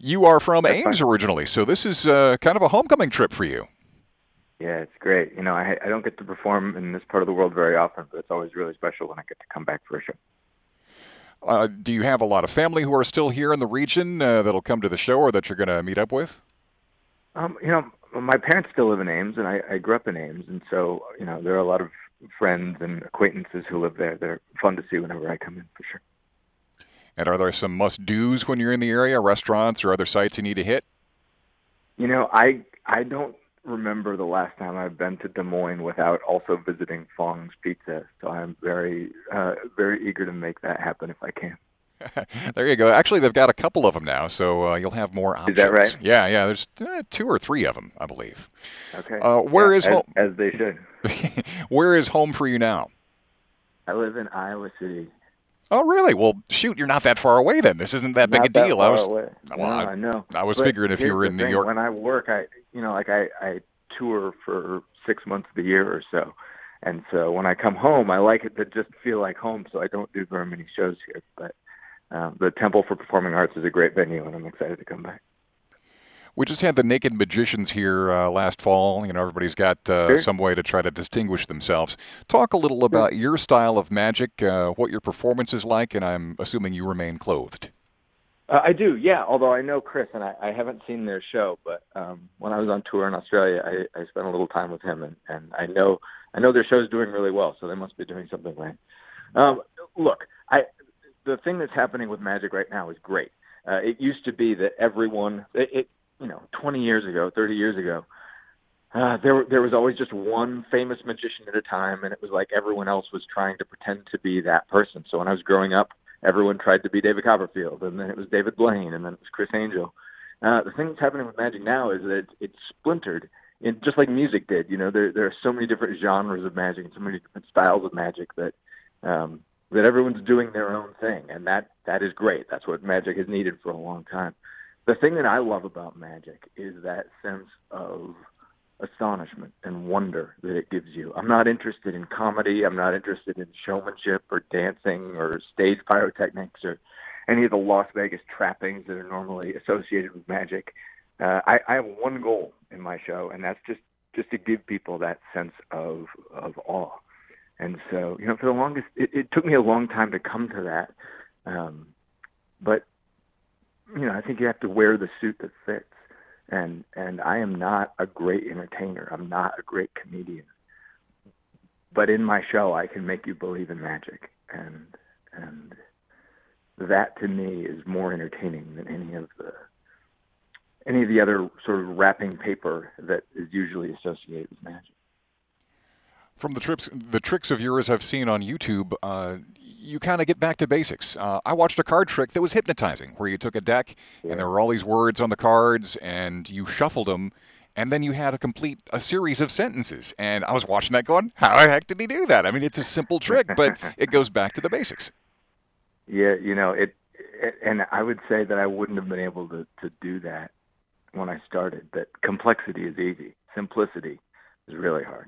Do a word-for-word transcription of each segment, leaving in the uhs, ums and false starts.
You are from That's Ames fine. originally, so this is uh, kind of a homecoming trip for you. Yeah, it's great. You know, I I don't get to perform in this part of the world very often, but it's always really special when I get to come back for a show. Uh, do you have a lot of family who are still here in the region uh, that'll come to the show or that you're going to meet up with? Um, you know, my parents still live in Ames, and I, I grew up in Ames, and so you know, there are a lot of friends and acquaintances who live there. They're fun to see whenever I come in, for sure. And are there some must-dos when you're in the area, restaurants or other sites you need to hit? You know, I I don't remember the last time I've been to Des Moines without also visiting Fong's Pizza. So I'm very uh, very eager to make that happen if I can. There you go. Actually, they've got a couple of them now, so uh, you'll have more Is that options. right? Yeah, yeah. There's uh, two or three of them, I believe. Okay. Uh, where Yeah, is as home? as they should. Where is home for you now? I live in Iowa City. Oh, really? Well, shoot, you're not that far away then. This isn't that big a Not that deal. I far was, away. well, No, I, I know. I was But figuring if you here's were the in New thing: York. when I work, I you know, like I I tour for six months of the year or so, and so when I come home, I like it to just feel like home. So I don't do very many shows here, but um, the Temple for Performing Arts is a great venue, and I'm excited to come back. We just had the Naked Magicians here uh, last fall. You know, everybody's got uh, Sure. some way to try to distinguish themselves. Talk a little Sure. about your style of magic, uh, what your performance is like, and I'm assuming you remain clothed. Uh, I do, yeah. Although I know Chris, and I, I haven't seen their show, but um, when I was on tour in Australia, I, I spent a little time with him, and, and I know I know their show's doing really well, so they must be doing something right. Um, look, I the thing that's happening with magic right now is great. Uh, it used to be that everyone, it, it you know, twenty years ago, thirty years ago, uh, there there was always just one famous magician at a time, and it was like everyone else was trying to pretend to be that person. So when I was growing up, everyone tried to be David Copperfield, and then it was David Blaine, and then it was Chris Angel. Uh, the thing that's happening with magic now is that it's, it's splintered, in, just like music did. You know, there there are so many different genres of magic and so many different styles of magic that um, that everyone's doing their own thing, and that that is great. That's what magic has needed for a long time. The thing that I love about magic is that sense of astonishment and wonder that it gives you. I'm not interested in comedy. I'm not interested in showmanship or dancing or stage pyrotechnics or any of the Las Vegas trappings that are normally associated with magic. Uh, I, I have one goal in my show, and that's just, just to give people that sense of of awe. And so, you know, for the longest, it, it took me a long time to come to that. Um, but, you know, I think you have to wear the suit that fits. And and I am not a great entertainer. I'm not a great comedian. But in my show, I can make you believe in magic, and and that to me is more entertaining than any of the any of the other sort of wrapping paper that is usually associated with magic. From the trips, the tricks of yours I've seen on YouTube, uh, you kind of get back to basics. Uh, I watched a card trick that was hypnotizing, where you took a deck and Yeah. there were all these words on the cards, and you shuffled them, and then you had a complete a series of sentences. And I was watching that, going, "How the heck did he do that?" I mean, it's a simple trick, but it goes back to the basics. Yeah, you know it, it, and I would say that I wouldn't have been able to to do that when I started. That complexity is easy, simplicity is really hard.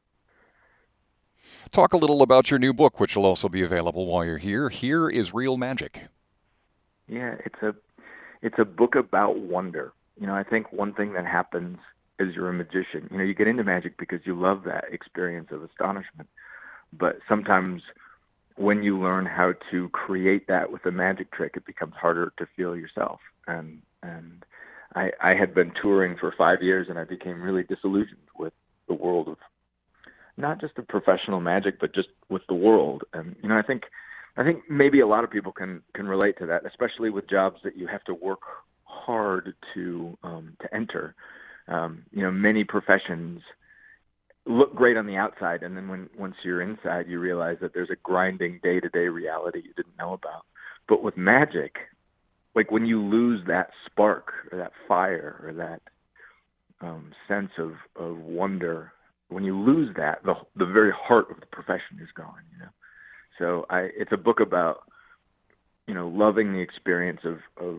Talk a little about your new book, which will also be available while you're here. Here is Real Magic. Yeah, it's a it's a book about wonder. You know, I think one thing that happens as you're a magician, you know, you get into magic because you love that experience of astonishment. But sometimes when you learn how to create that with a magic trick, it becomes harder to feel yourself. And and I, I had been touring for five years, and I became really disillusioned with the world of not just the professional magic, but just with the world. And you know, I think I think maybe a lot of people can can relate to that, especially with jobs that you have to work hard to um, to enter. Um, you know, many professions look great on the outside, and then when once you're inside, you realize that there's a grinding day-to-day reality you didn't know about. But with magic, like when you lose that spark or that fire or that um, sense of, of wonder, when you lose that, the the very heart of the profession is gone. You know, so I it's a book about you know loving the experience of of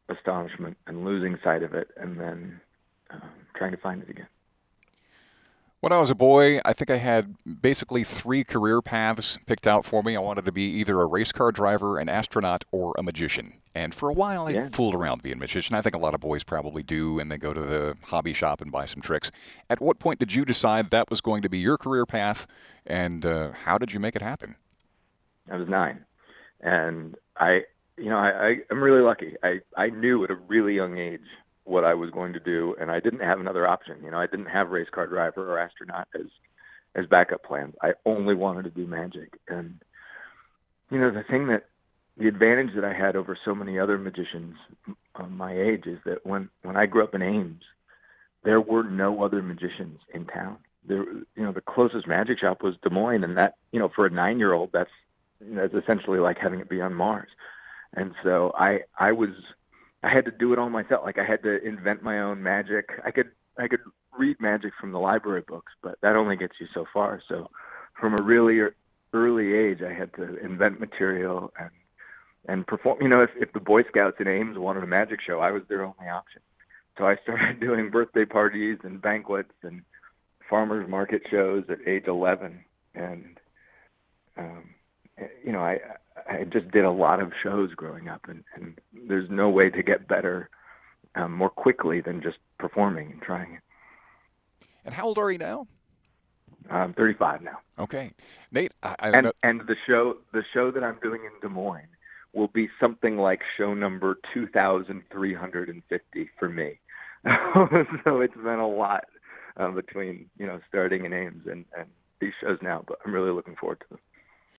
astonishment and losing sight of it, and then um, trying to find it again. When I was a boy, I think I had basically three career paths picked out for me. I wanted to be either a race car driver, an astronaut, or a magician. And for a while, I Yeah. fooled around being a magician. I think a lot of boys probably do, and they go to the hobby shop and buy some tricks. At what point did you decide that was going to be your career path, and uh, how did you make it happen? I was nine, and I, you know, I, I I'm really lucky. I I knew at a really young age what I was going to do, and I didn't have another option. You know, I didn't have race car driver or astronaut as as backup plans. I only wanted to do magic, and you know, the thing that the advantage that I had over so many other magicians um, my age is that when when I grew up in Ames, there were no other magicians in town. There, you know, the closest magic shop was Des Moines, and that, you know, for a nine-year-old, that's that's essentially like having it be on Mars. And so I I was I had to do it all myself. Like I had to invent my own magic. I could I could read magic from the library books, but that only gets you so far. So from a really early age, I had to invent material and and perform. You know, if, if the Boy Scouts in Ames wanted a magic show, I was their only option. So I started doing birthday parties and banquets and farmers market shows at age eleven, and um, you know, I I just did a lot of shows growing up, and, and there's no way to get better um, more quickly than just performing and trying it. And how old are you now? I'm thirty-five now. Okay, Nate. I, I and know. and the show the show that I'm doing in Des Moines will be something like show number two thousand three hundred fifty for me. So it's been a lot uh, between, you know, starting in Ames and, and these shows now, but I'm really looking forward to them.